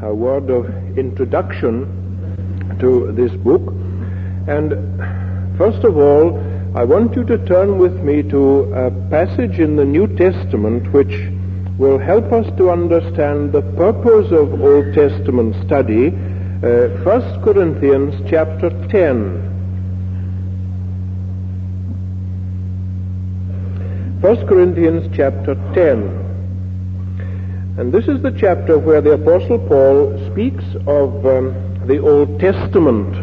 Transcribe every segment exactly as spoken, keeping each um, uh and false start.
a word of introduction to this book. And first of all, I want you to turn with me to a passage in the New Testament which will help us to understand the purpose of Old Testament study. Uh, First Corinthians chapter ten. First Corinthians chapter ten. And this is the chapter where the Apostle Paul speaks of um, the Old Testament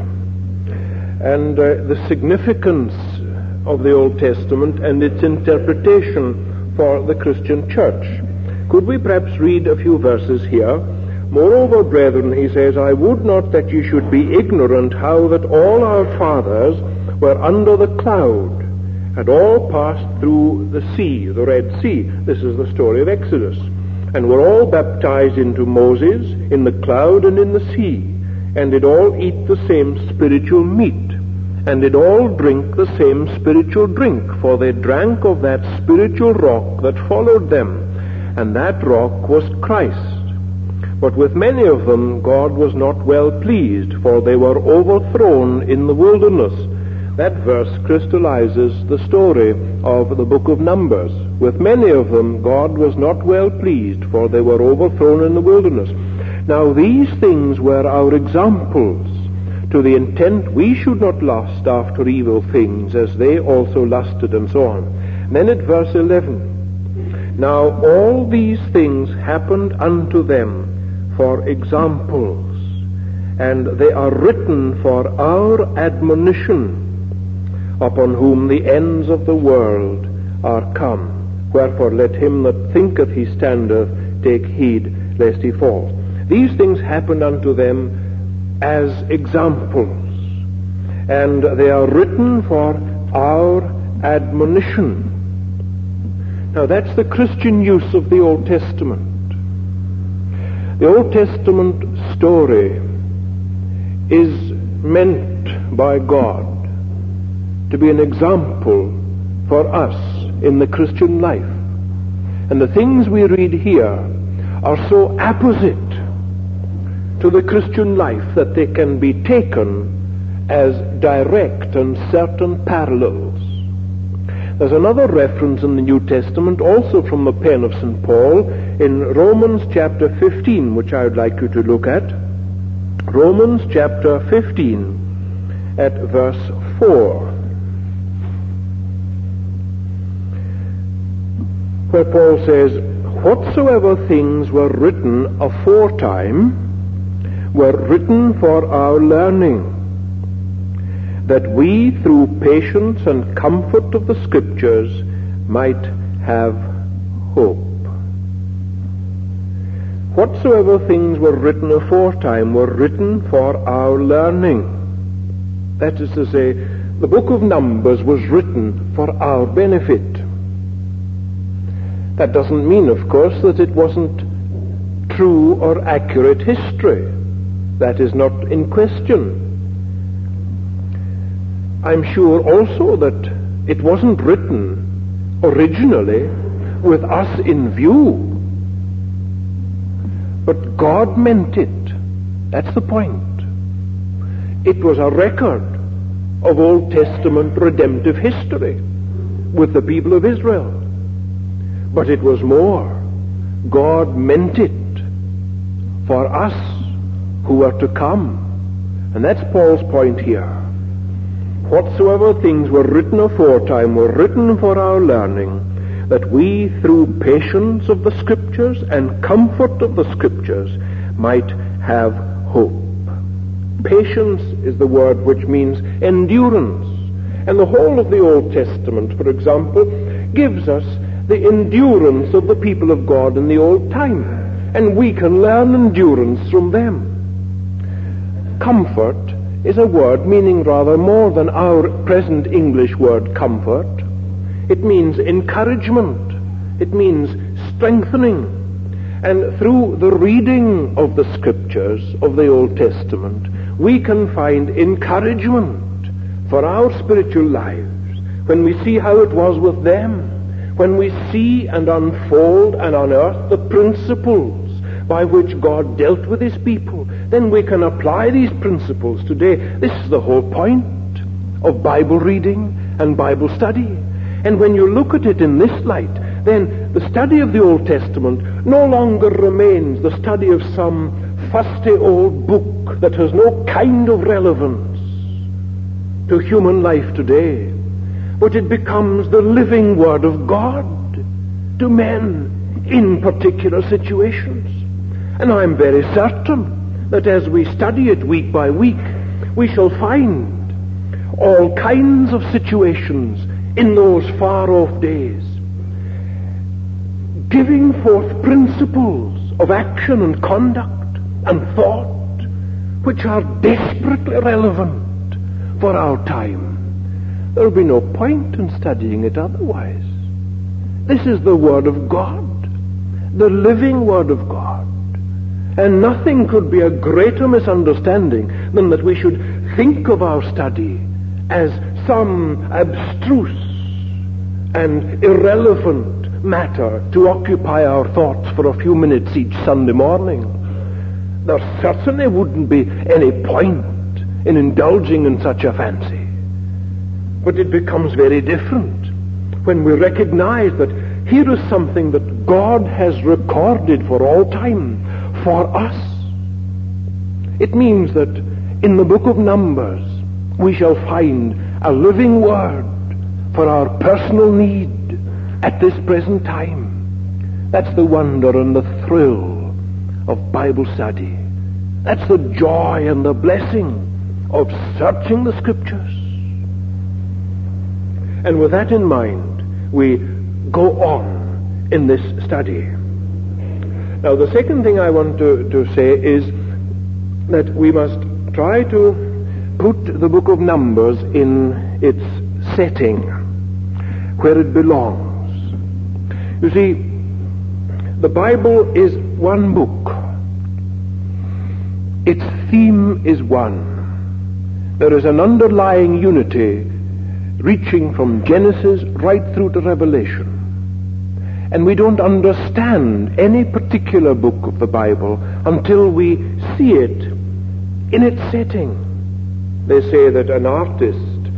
and uh, the significance of the Old Testament and its interpretation for the Christian church. Could we perhaps read a few verses here? Moreover, brethren, he says, I would not that you should be ignorant how that all our fathers were under the cloud, and all passed through the sea, the Red Sea. This is the story of Exodus. And were all baptized into Moses in the cloud and in the sea, and did all eat the same spiritual meat, and did all drink the same spiritual drink, for they drank of that spiritual rock that followed them, and that rock was Christ. But with many of them God was not well pleased, for they were overthrown in the wilderness. That verse crystallizes the story of the book of Numbers. With many of them God was not well pleased, for they were overthrown in the wilderness. Now these things were our examples, to the intent we should not lust after evil things, as they also lusted, and so on. And then at verse eleven, now all these things happened unto them for examples, and they are written for our admonition, upon whom the ends of the world are come. Wherefore let him that thinketh he standeth take heed lest he fall. These things happened unto them as examples, and they are written for our admonition. Now that's the Christian use of the Old Testament. The Old Testament story is meant by God to be an example for us in the Christian life. And the things we read here are so apposite to the Christian life that they can be taken as direct and certain parallels. There's another reference in the New Testament, also from the pen of Saint Paul, in Romans chapter fifteen, which I would like you to look at. Romans chapter fifteen at verse four. Where Paul says, whatsoever things were written aforetime were written for our learning, that we through patience and comfort of the Scriptures might have hope. Whatsoever things were written aforetime were written for our learning. That is to say, the book of Numbers was written for our benefit. That doesn't mean, of course, that it wasn't true or accurate history. That is not in question. I'm sure also that it wasn't written originally with us in view. But God meant it. That's the point. It was a record of Old Testament redemptive history with the people of Israel. But it was more. God meant it for us who are to come. And that's Paul's point here. Whatsoever things were written aforetime were written for our learning, that we through patience of the Scriptures and comfort of the Scriptures might have hope. Patience is the word which means endurance. And the whole of the Old Testament, for example, gives us the endurance of the people of God in the old time, and we can learn endurance from them. Comfort is a word meaning rather more than our present English word comfort. It means encouragement. It means strengthening. And through the reading of the Scriptures of the Old Testament, we can find encouragement for our spiritual lives when we see how it was with them, when we see and unfold and unearth the principles by which God dealt with his people, then we can apply these principles today. This is the whole point of Bible reading and Bible study. And when you look at it in this light, then the study of the Old Testament no longer remains the study of some fusty old book that has no kind of relevance to human life today, but it becomes the living Word of God to men in particular situations. And I'm very certain that as we study it week by week, we shall find all kinds of situations in those far-off days giving forth principles of action and conduct and thought which are desperately relevant for our time. There will be no point in studying it otherwise. This is the Word of God, the living Word of God. And nothing could be a greater misunderstanding than that we should think of our study as some abstruse and irrelevant matter to occupy our thoughts for a few minutes each Sunday morning. There certainly wouldn't be any point in indulging in such a fancy. But it becomes very different when we recognize that here is something that God has recorded for all time for us. It means that in the book of Numbers we shall find a living word for our personal need at this present time. That's the wonder and the thrill of Bible study. That's the joy and the blessing of searching the Scriptures. And with that in mind, we go on in this study. Now, the second thing I want to, to say is that we must try to put the book of Numbers in its setting, where it belongs. You see, the Bible is one book. Its theme is one. There is an underlying unity reaching from Genesis right through to Revelation. And we don't understand any particular book of the Bible until we see it in its setting. They say that an artist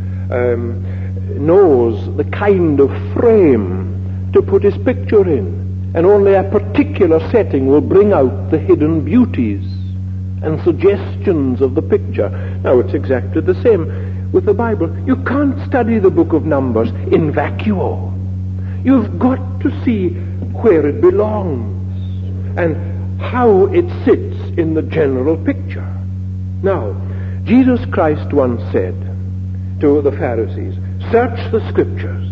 um, knows the kind of frame to put his picture in, and only a particular setting will bring out the hidden beauties and suggestions of the picture. Now, it's exactly the same with the Bible. You can't study the book of Numbers in vacuo. You've got to see where it belongs and how it sits in the general picture. Now, Jesus Christ once said to the Pharisees, "Search the Scriptures,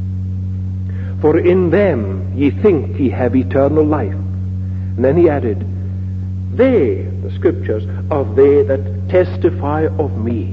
for in them ye think ye have eternal life." And then he added, "They," the Scriptures, "are they that testify of me."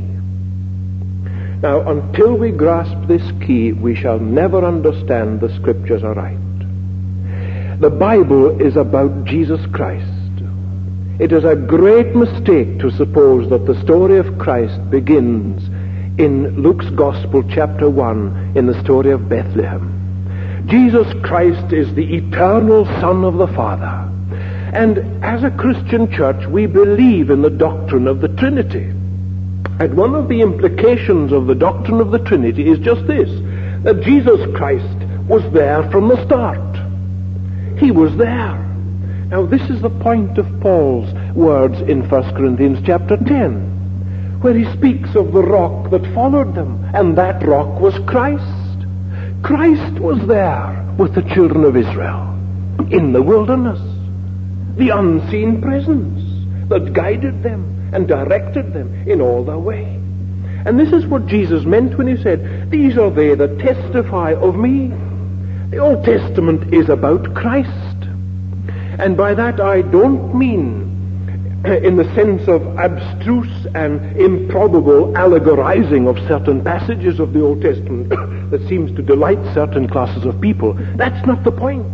Now, until we grasp this key, we shall never understand the Scriptures aright. The Bible is about Jesus Christ. It is a great mistake to suppose that the story of Christ begins in Luke's Gospel, chapter one, in the story of Bethlehem. Jesus Christ is the eternal Son of the Father. And as a Christian church, we believe in the doctrine of the Trinity. And one of the implications of the doctrine of the Trinity is just this, that Jesus Christ was there from the start. He was there. Now, this is the point of Paul's words in First Corinthians chapter ten, where he speaks of the rock that followed them, and that rock was Christ. Christ was there with the children of Israel in the wilderness, the unseen presence that guided them and directed them in all their way. And this is what Jesus meant when he said, "These are they that testify of me." The Old Testament is about Christ. And by that I don't mean in the sense of abstruse and improbable allegorizing of certain passages of the Old Testament that seems to delight certain classes of people. That's not the point.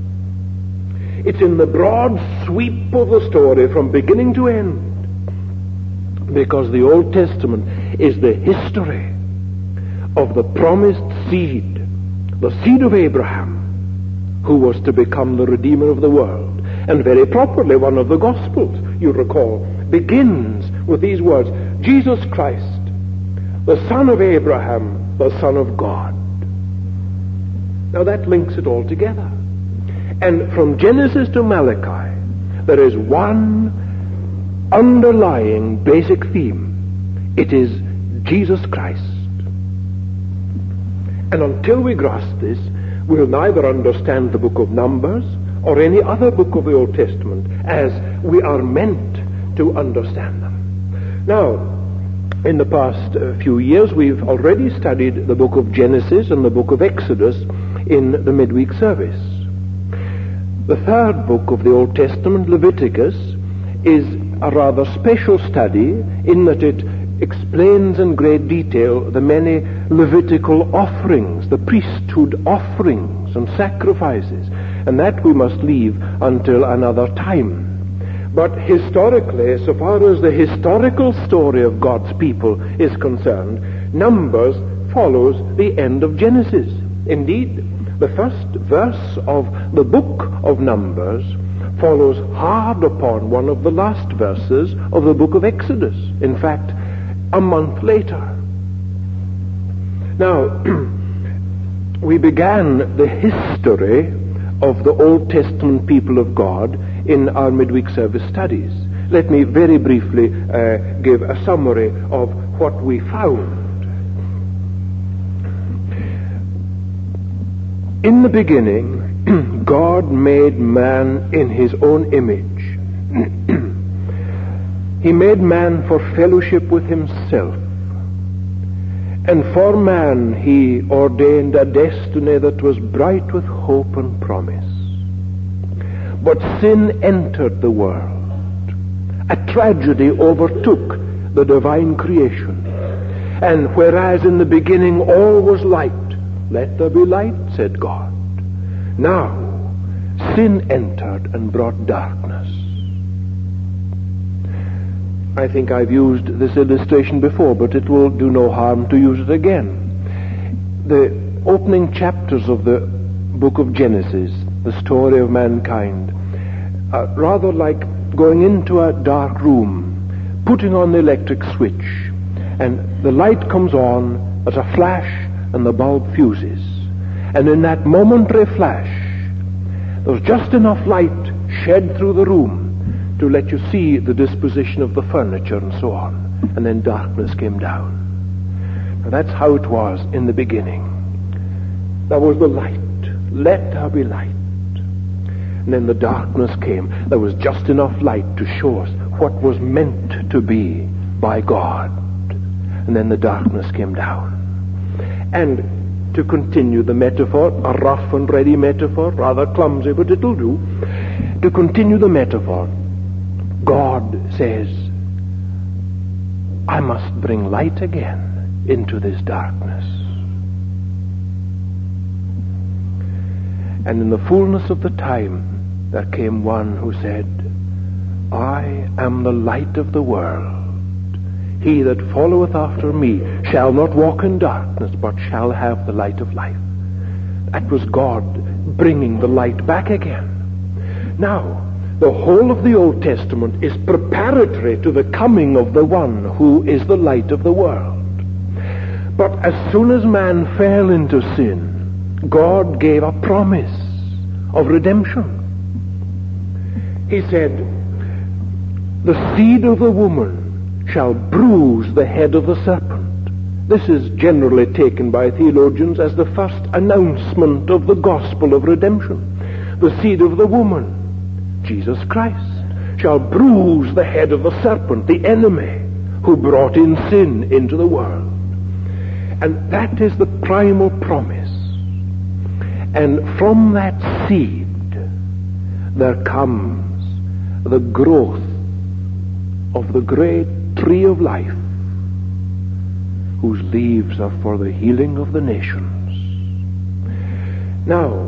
It's in the broad sweep of the story from beginning to end, because the Old Testament is the history of the promised seed, the seed of Abraham, who was to become the Redeemer of the world. And very properly, one of the Gospels, you recall, begins with these words, Jesus Christ, the Son of Abraham, the Son of God. Now that links it all together. And from Genesis to Malachi, there is one underlying basic theme. It is Jesus Christ. And until we grasp this, we'll neither understand the book of Numbers or any other book of the Old Testament as we are meant to understand them. Now, in the past uh, few years, we've already studied the book of Genesis and the book of Exodus in the midweek service. The third book of the Old Testament, Leviticus, is a rather special study in that it explains in great detail the many Levitical offerings, the priesthood offerings and sacrifices, and that we must leave until another time. But historically, so far as the historical story of God's people is concerned, Numbers follows the end of Genesis. Indeed, the first verse of the book of Numbers follows hard upon one of the last verses of the book of Exodus. In fact, a month later. Now, we began the history of the Old Testament people of God in our midweek service studies. Let me very briefly uh, give a summary of what we found. In the beginning, God made man in his own image. He made man for fellowship with himself. And for man he ordained a destiny that was bright with hope and promise. But sin entered the world. A tragedy overtook the divine creation. And whereas in the beginning all was light, let there be light, said God. Now, sin entered and brought darkness. I think I've used this illustration before, but it will do no harm to use it again. The opening chapters of the book of Genesis, the story of mankind, are rather like going into a dark room, putting on the electric switch, and the light comes on as a flash and the bulb fuses. And in that momentary flash, there's just enough light shed through the room to let you see the disposition of the furniture and so on. And then darkness came down. Now that's how it was in the beginning. There was the light. Let there be light. And then the darkness came. There was just enough light to show us what was meant to be by God. And then the darkness came down. And to continue the metaphor, a rough and ready metaphor, rather clumsy, but it'll do. To continue the metaphor, God says, I must bring light again into this darkness. And in the fullness of the time, there came one who said, I am the light of the world. He that followeth after me shall not walk in darkness, but shall have the light of life. That was God bringing the light back again. Now, the whole of the Old Testament is preparatory to the coming of the one who is the light of the world. But as soon as man fell into sin, God gave a promise of redemption. He said, the seed of the woman shall bruise the head of the serpent. This is generally taken by theologians as the first announcement of the gospel of redemption. The seed of the woman, Jesus Christ, shall bruise the head of the serpent, the enemy who brought in sin into the world. And that is the primal promise. And from that seed there comes the growth of the great tree of life, whose leaves are for the healing of the nations. Now,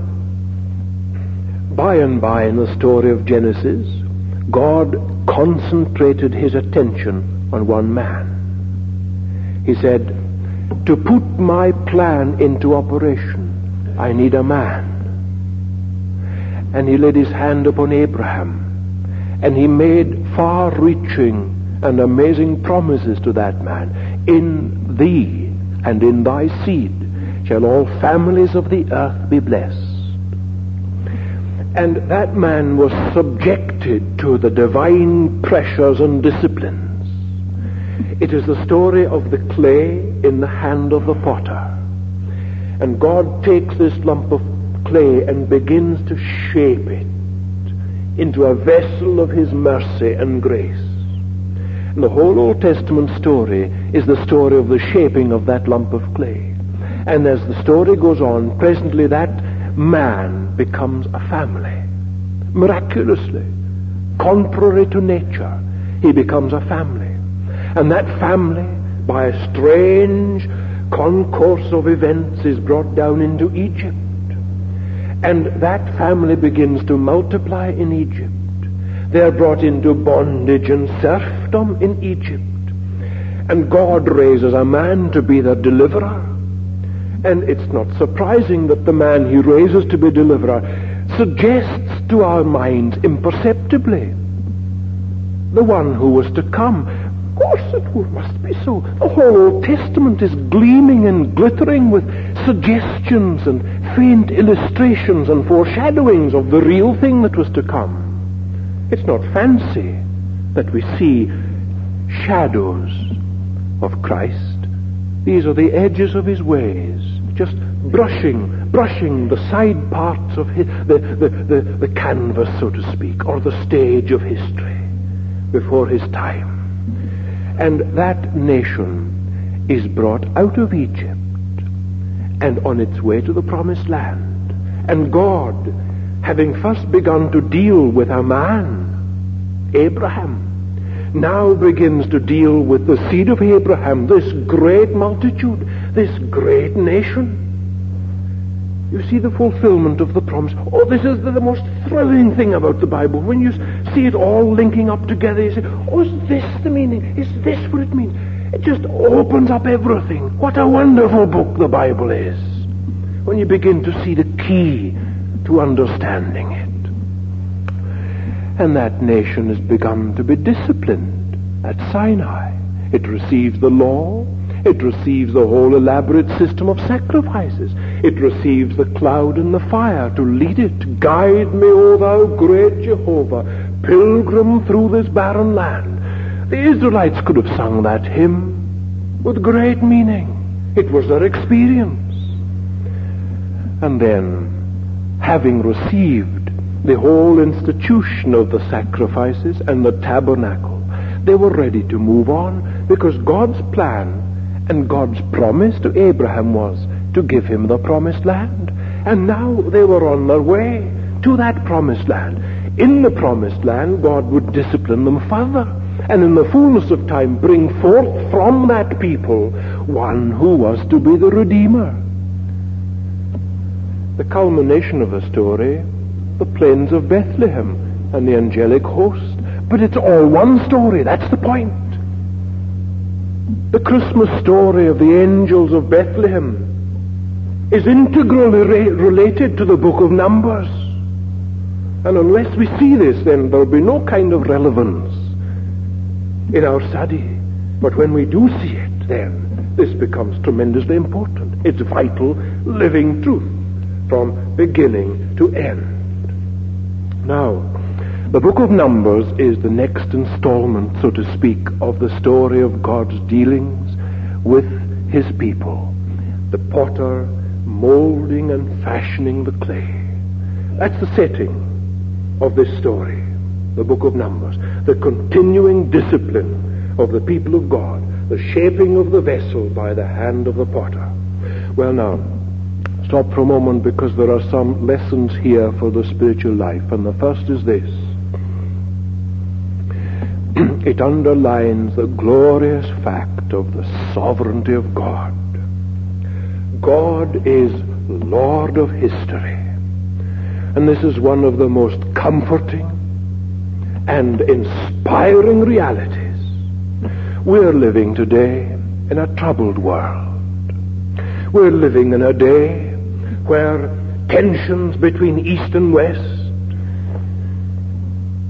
by and by in the story of Genesis, God concentrated his attention on one man. He said, to put my plan into operation, I need a man. and he laid his hand upon Abraham, and he made far-reaching and amazing promises to that man. In thee and in thy seed shall all families of the earth be blessed. And that man was subjected to the divine pressures and disciplines. It is the story of the clay in the hand of the potter. And God takes this lump of clay and begins to shape it into a vessel of his mercy and grace. And the whole Old Testament story is the story of the shaping of that lump of clay. And as the story goes on, presently that man becomes a family. Miraculously, contrary to nature, he becomes a family. And that family, by a strange concourse of events, is brought down into Egypt. And that family begins to multiply in Egypt. They are brought into bondage and serfdom in Egypt. And God raises a man to be their deliverer. And it's not surprising that the man he raises to be deliverer suggests to our minds imperceptibly the one who was to come. Of course it must be so. The whole Old Testament is gleaming and glittering with suggestions and faint illustrations and foreshadowings of the real thing that was to come. It's not fancy that we see shadows of Christ. These are the edges of his ways, just brushing, brushing the side parts of his, the, the, the, the canvas, so to speak, or the stage of history before his time. And that nation is brought out of Egypt and on its way to the promised land. And God, having first begun to deal with a man, Abraham, now begins to deal with the seed of Abraham, this great multitude, this great nation. You see the fulfillment of the promise. Oh, this is the, the most thrilling thing about the Bible. When you see it all linking up together, you say, oh, is this the meaning? Is this what it means? It just opens up everything. What a wonderful book the Bible is, when you begin to see the key to understanding it. And that nation has begun to be disciplined at Sinai. It receives the law. It receives the whole elaborate system of sacrifices. It receives the cloud and the fire to lead it. Guide me, O thou great Jehovah, pilgrim through this barren land. The Israelites could have sung that hymn with great meaning. It was their experience. And then, having received the whole institution of the sacrifices and the tabernacle, they were ready to move on, because God's plan and God's promise to Abraham was to give him the promised land. And now they were on their way to that promised land. In the promised land, God would discipline them further, and in the fullness of time bring forth from that people one who was to be the Redeemer. The culmination of the story, the plains of Bethlehem and the angelic host. But it's all one story, that's the point. The Christmas story of the angels of Bethlehem is integrally re- related to the book of Numbers. And unless we see this, then there will be no kind of relevance in our study. But when we do see it, then this becomes tremendously important. It's vital, living truth from beginning to end. Now, the book of Numbers is the next installment, so to speak, of the story of God's dealings with his people. The potter molding and fashioning the clay. That's the setting of this story, the book of Numbers. The continuing discipline of the people of God, the shaping of the vessel by the hand of the potter. Well, now, stop for a moment, because there are some lessons here for the spiritual life. And the first is this. It underlines the glorious fact of the sovereignty of God. God is Lord of history. And this is one of the most comforting and inspiring realities. We're living today in a troubled world. We're living in a day where tensions between East and West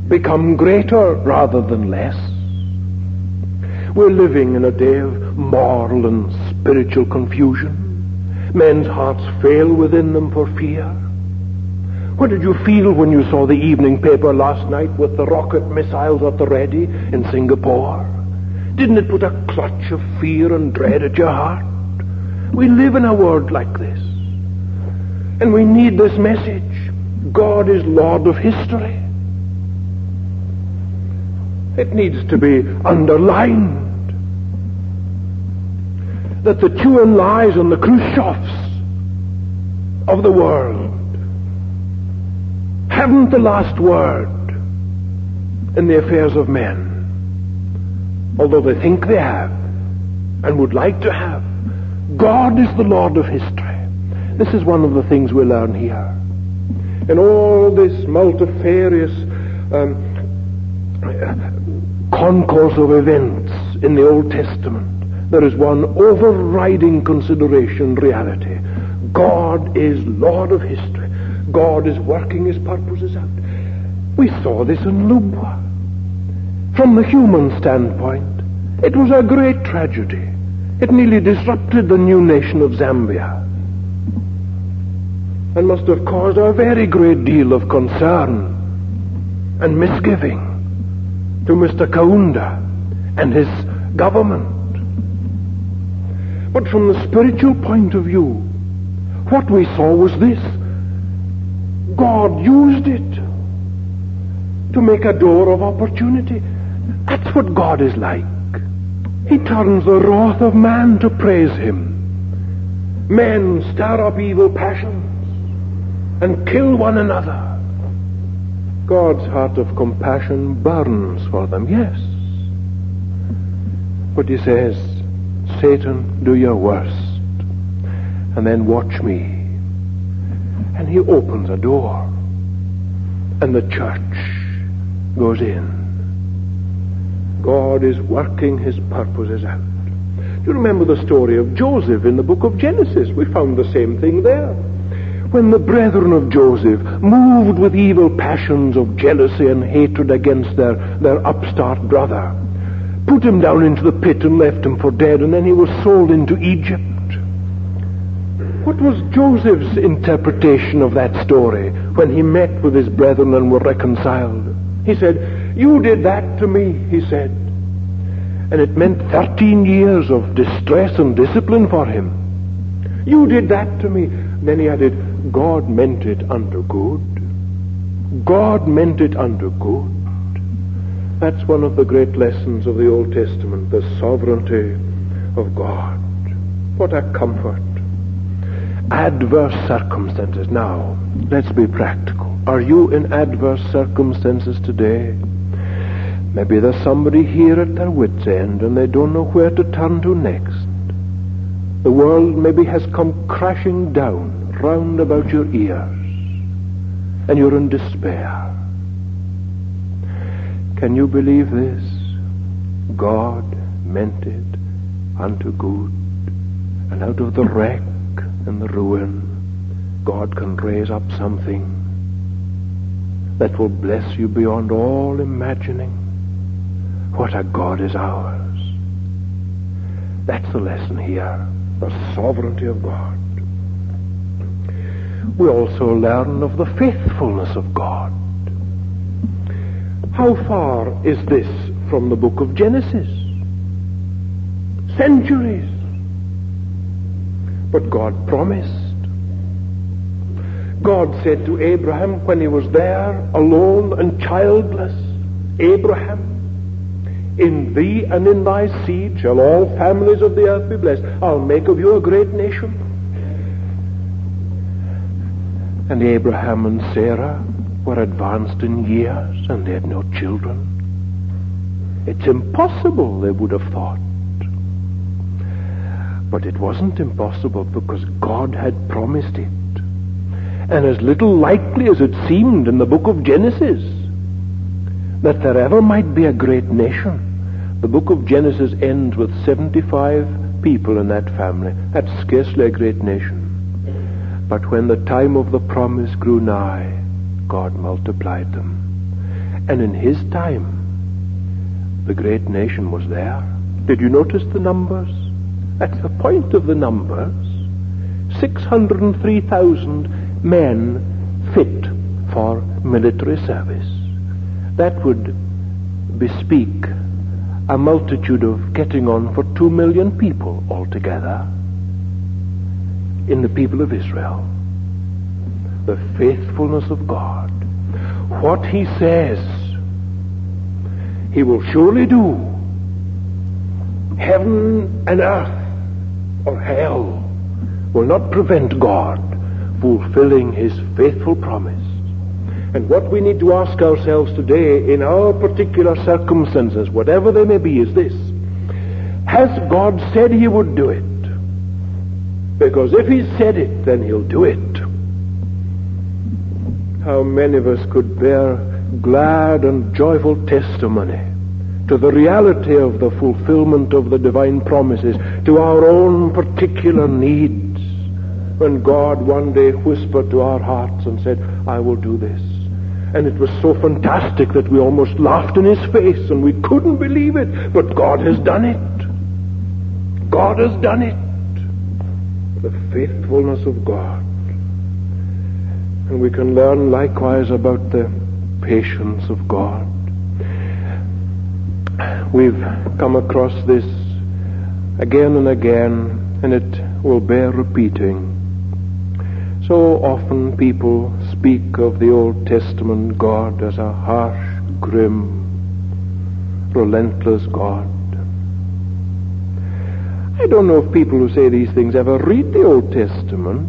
become greater rather than less. We're living in a day of moral and spiritual confusion. Men's hearts fail within them for fear. What did you feel when you saw the evening paper last night with the rocket missiles at the ready in Singapore? Didn't it put a clutch of fear and dread at your heart? We live in a world like this. And we need this message. God is Lord of history. It needs to be underlined that the Chu Enlais and the Khrushchevs of the world haven't the last word in the affairs of men, although they think they have and would like to have. God is the Lord of history. This is one of the things we learn here. In all this multifarious um, concourse of events in the Old Testament, there is one overriding consideration, reality. God is Lord of history. God is working his purposes out. We saw this in Lubwa. From the human standpoint, it was a great tragedy. It nearly disrupted the new nation of Zambia and must have caused a very great deal of concern and misgiving to Mister Kaunda and his government. But from the spiritual point of view, what we saw was this. God used it to make a door of opportunity. That's what God is like. He turns the wrath of man to praise him. Men stir up evil passions and kill one another. God's heart of compassion burns for them, yes. But he says, Satan, do your worst, and then watch me. And he opens a door, and the church goes in. God is working his purposes out. Do you remember the story of Joseph in the book of Genesis? We found the same thing there. When the brethren of Joseph, moved with evil passions of jealousy and hatred against their, their upstart brother, put him down into the pit and left him for dead, and then he was sold into Egypt. What was Joseph's interpretation of that story when he met with his brethren and were reconciled? He said, you did that to me, he said. And it meant thirteen years of distress and discipline for him. You did that to me. And then he added, God meant it unto good. God meant it unto good. That's one of the great lessons of the Old Testament, the sovereignty of God. What a comfort. Adverse circumstances. Now, let's be practical. Are you in adverse circumstances today? Maybe there's somebody here at their wit's end and they don't know where to turn to next. The world maybe has come crashing down round about your ears and you're in despair. Can you believe this? God meant it unto good, and out of the wreck and the ruin, God can raise up something that will bless you beyond all imagining. What a God is ours. That's the lesson here, the sovereignty of God. We also learn of the faithfulness of God. How far is this from the book of Genesis? Centuries. But God promised. God said to Abraham when he was there, alone and childless, Abraham, in thee and in thy seed shall all families of the earth be blessed. I'll make of you a great nation. And Abraham and Sarah were advanced in years and they had no children. It's impossible, they would have thought. But it wasn't impossible because God had promised it. And as little likely as it seemed in the book of Genesis that there ever might be a great nation, the book of Genesis ends with seventy-five people in that family. That's scarcely a great nation. But when the time of the promise grew nigh, God multiplied them. And in his time, the great nation was there. Did you notice the numbers? At the point of the numbers, six hundred three thousand men fit for military service. That would bespeak a multitude of getting on for two million people altogether in the people of Israel. The faithfulness of God. What he says, he will surely do. Heaven and earth or hell will not prevent God fulfilling his faithful promise. And what we need to ask ourselves today in our particular circumstances, whatever they may be, is this: has God said he would do it? Because if he said it, then he'll do it. How many of us could bear glad and joyful testimony to the reality of the fulfillment of the divine promises to our own particular needs, when God one day whispered to our hearts and said, I will do this. And it was so fantastic that we almost laughed in his face and we couldn't believe it. But God has done it. God has done it. The faithfulness of God. And we can learn likewise about the patience of God. We've come across this again and again, and it will bear repeating. So often people speak of the Old Testament God as a harsh, grim, relentless God. I don't know if people who say these things ever read the Old Testament,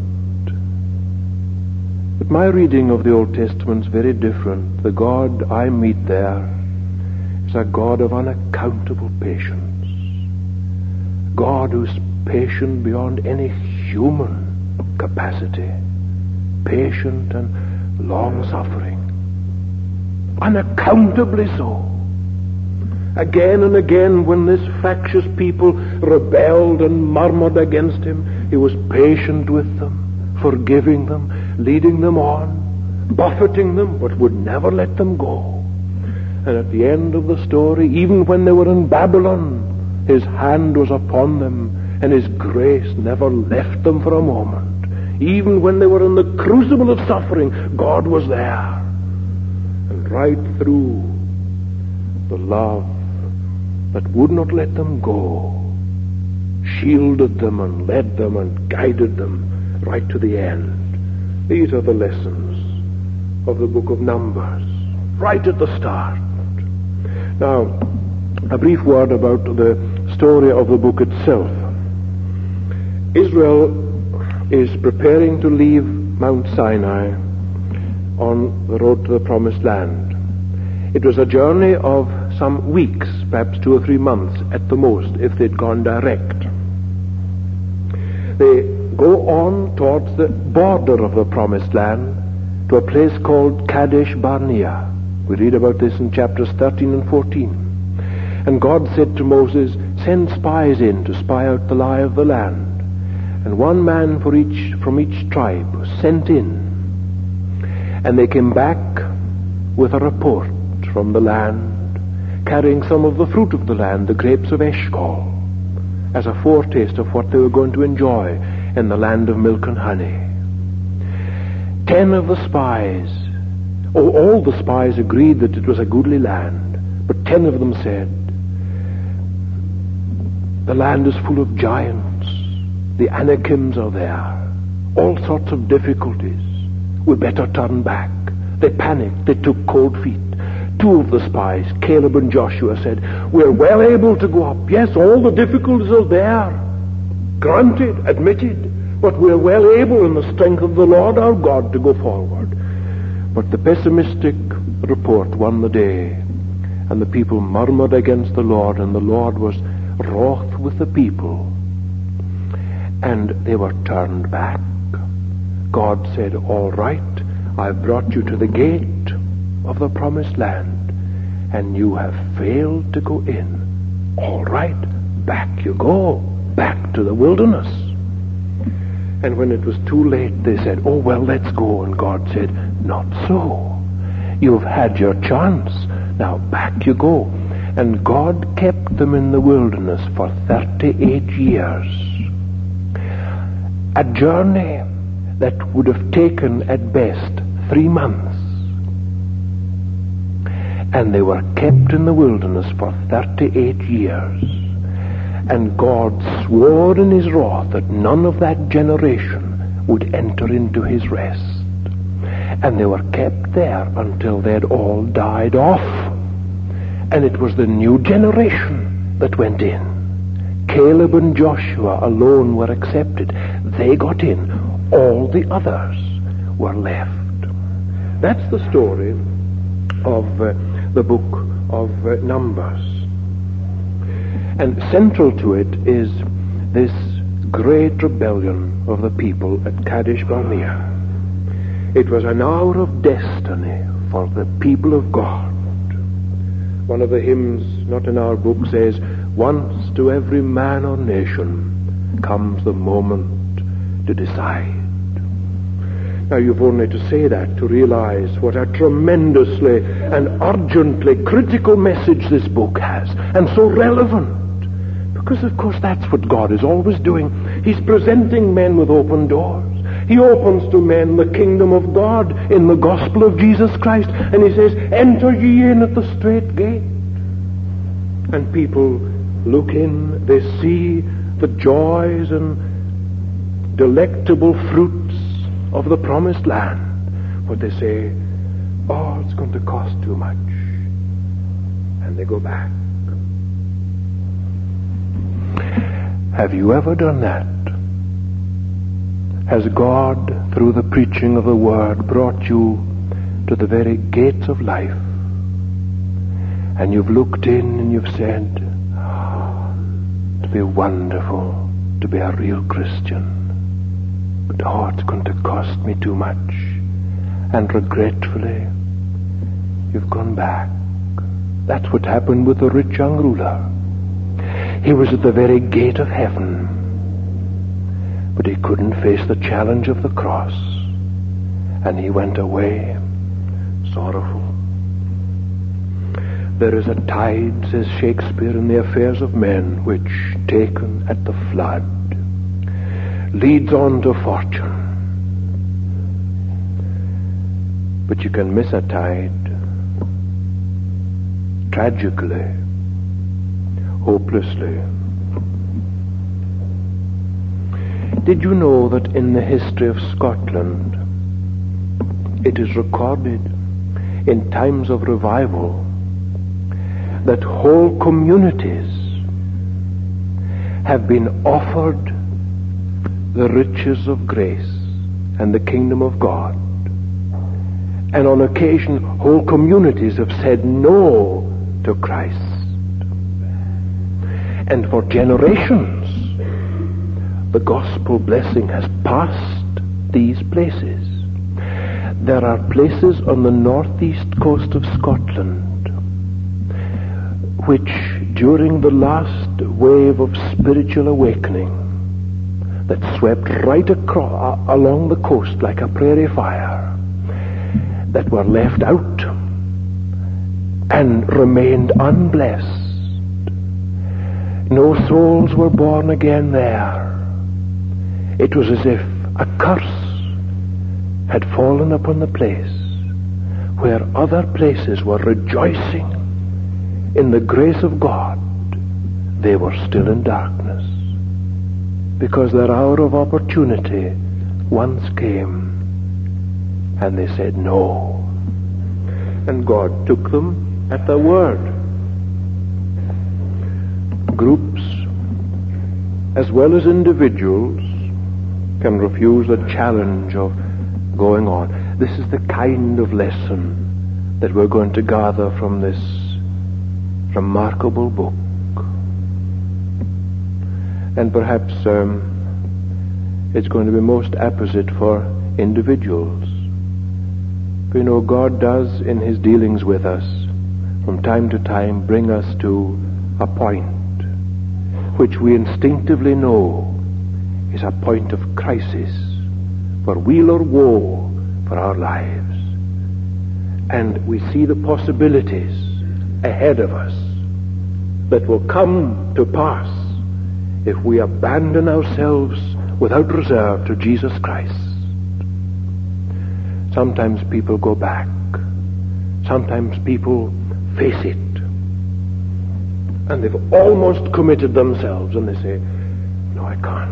but my reading of the Old Testament is very different. The God I meet there is a God of unaccountable patience. God who's patient beyond any human capacity. Patient and long-suffering. Unaccountably so. Again and again, when this factious people rebelled and murmured against him, he was patient with them, forgiving them, leading them on, buffeting them, but would never let them go. And at the end of the story, even when they were in Babylon, his hand was upon them, and his grace never left them for a moment. Even when they were in the crucible of suffering, God was there. And right through the love that would not let them go, shielded them and led them and guided them right to the end. These are the lessons of the book of Numbers, right at the start. Now, a brief word about the story of the book itself. Israel is preparing to leave Mount Sinai on the road to the Promised Land. It was a journey of some weeks, perhaps two or three months at the most, if they'd gone direct. They go on towards the border of the Promised Land to a place called Kadesh Barnea. We read about this in chapters thirteen and fourteen. And God said to Moses, send spies in to spy out the lie of the land. And one man for each from each tribe was sent in. And they came back with a report from the land, carrying some of the fruit of the land, the grapes of Eshcol, as a foretaste of what they were going to enjoy in the land of milk and honey. Ten of the spies, oh, all the spies agreed that it was a goodly land, but ten of them said, the land is full of giants. The Anakims are there. All sorts of difficulties. We better turn back. They panicked. They took cold feet. Two of the spies, Caleb and Joshua, said, we're well able to go up. Yes, all the difficulties are there. Granted, admitted. But we're well able in the strength of the Lord our God to go forward. But the pessimistic report won the day. And the people murmured against the Lord, and the Lord was wroth with the people. And they were turned back. God said, all right, I've brought you to the gate of the Promised Land, and you have failed to go in. All right, back you go, back to the wilderness. And when it was too late, they said, oh, well, let's go. And God said, not so. You've had your chance. Now back you go. And God kept them in the wilderness for thirty-eight years. A journey that would have taken at best three months. And they were kept in the wilderness for thirty-eight years. And God swore in his wrath that none of that generation would enter into his rest. And they were kept there until they had all died off. And it was the new generation that went in. Caleb and Joshua alone were accepted. They got in. All the others were left. That's the story of uh, the book of uh, Numbers. And central to it is this great rebellion of the people at Kadesh Barnea. It was an hour of destiny for the people of God. One of the hymns, not in our book, says, once to every man or nation comes the moment to decide. Now you've only to say that to realize what a tremendously and urgently critical message this book has, and so relevant. Because of course that's what God is always doing. He's presenting men with open doors. He opens to men the kingdom of God in the gospel of Jesus Christ, and he says, enter ye in at the strait gate. And people look in, they see the joys and delectable fruits of the promised land, but they say, oh, it's going to cost too much, and they go back. Have you ever done that? Has God, through the preaching of the word, brought you to the very gates of life, and you've looked in and you've said, oh, it'd be wonderful to be a real Christian, but oh, it's going to cost me too much. And regretfully, you've gone back. That's what happened with the rich young ruler. He was at the very gate of heaven, but he couldn't face the challenge of the cross, and he went away sorrowful. There is a tide, says Shakespeare, in the affairs of men, which, taken at the flood, leads on to fortune. But you can miss a tide tragically, hopelessly. Did you know that in the history of Scotland it is recorded in times of revival that whole communities have been offered the riches of grace and the kingdom of God, and on occasion whole communities have said no to Christ? And for generations the gospel blessing has passed these places. There are places on the northeast coast of Scotland which, during the last wave of spiritual awakening that swept right across along the coast like a prairie fire, that were left out and remained unblessed. No souls were born again there. It was as if a curse had fallen upon the place where other places were rejoicing in the grace of God. They were still in darkness because their hour of opportunity once came, and they said no. And God took them at their word. Groups as well as individuals can refuse the challenge of going on. This is the kind of lesson that we're going to gather from this remarkable book. And perhaps um, it's going to be most apposite for individuals. But you know, God does in his dealings with us from time to time bring us to a point which we instinctively know is a point of crisis, for weal or woe for our lives. And we see the possibilities ahead of us that will come to pass if we abandon ourselves without reserve to Jesus Christ. Sometimes people go back. Sometimes people face it. And they've almost committed themselves, and they say, no, I can't.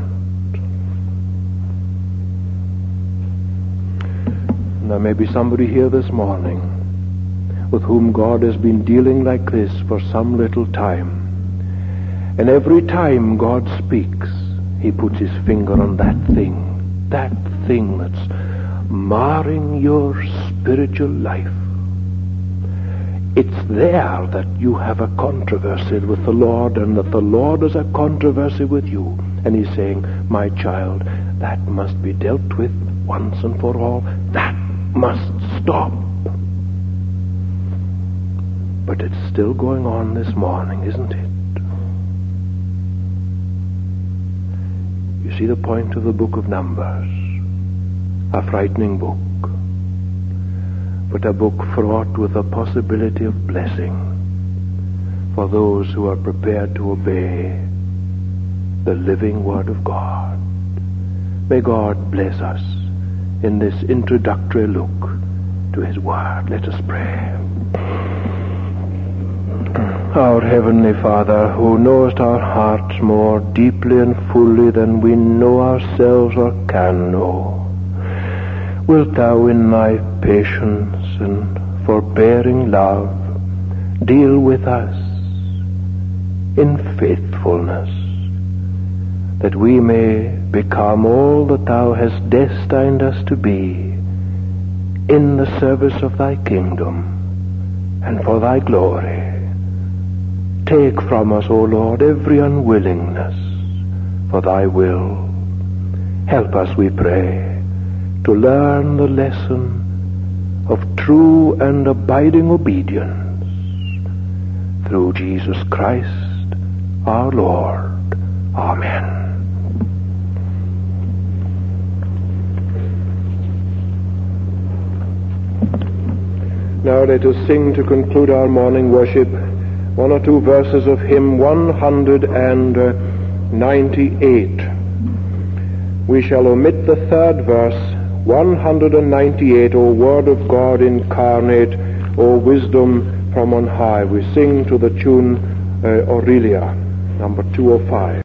And there may be somebody here this morning with whom God has been dealing like this for some little time. And every time God speaks, he puts his finger on that thing, that thing that's marring your spiritual life. It's there that you have a controversy with the Lord, and that the Lord has a controversy with you. And he's saying, my child, that must be dealt with once and for all. That must stop. But it's still going on this morning, isn't it? You see the point of the book of Numbers. A frightening book, but a book fraught with the possibility of blessing for those who are prepared to obey the living Word of God. May God bless us in this introductory look to His Word. Let us pray. Our Heavenly Father, who knowest our hearts more deeply and fully than we know ourselves or can know, wilt Thou in Thy patience and forbearing love deal with us in faithfulness, that we may become all that Thou hast destined us to be in the service of Thy kingdom and for Thy glory. Take from us, O Lord, every unwillingness for Thy will. Help us, we pray, to learn the lesson of true and abiding obedience through Jesus Christ our Lord. Amen. Now let us sing to conclude our morning worship one or two verses of hymn one hundred ninety-eight. We shall omit the third verse, one hundred ninety-eight, O Word of God incarnate, O wisdom from on high. We sing to the tune uh, Aurelia, number two oh five.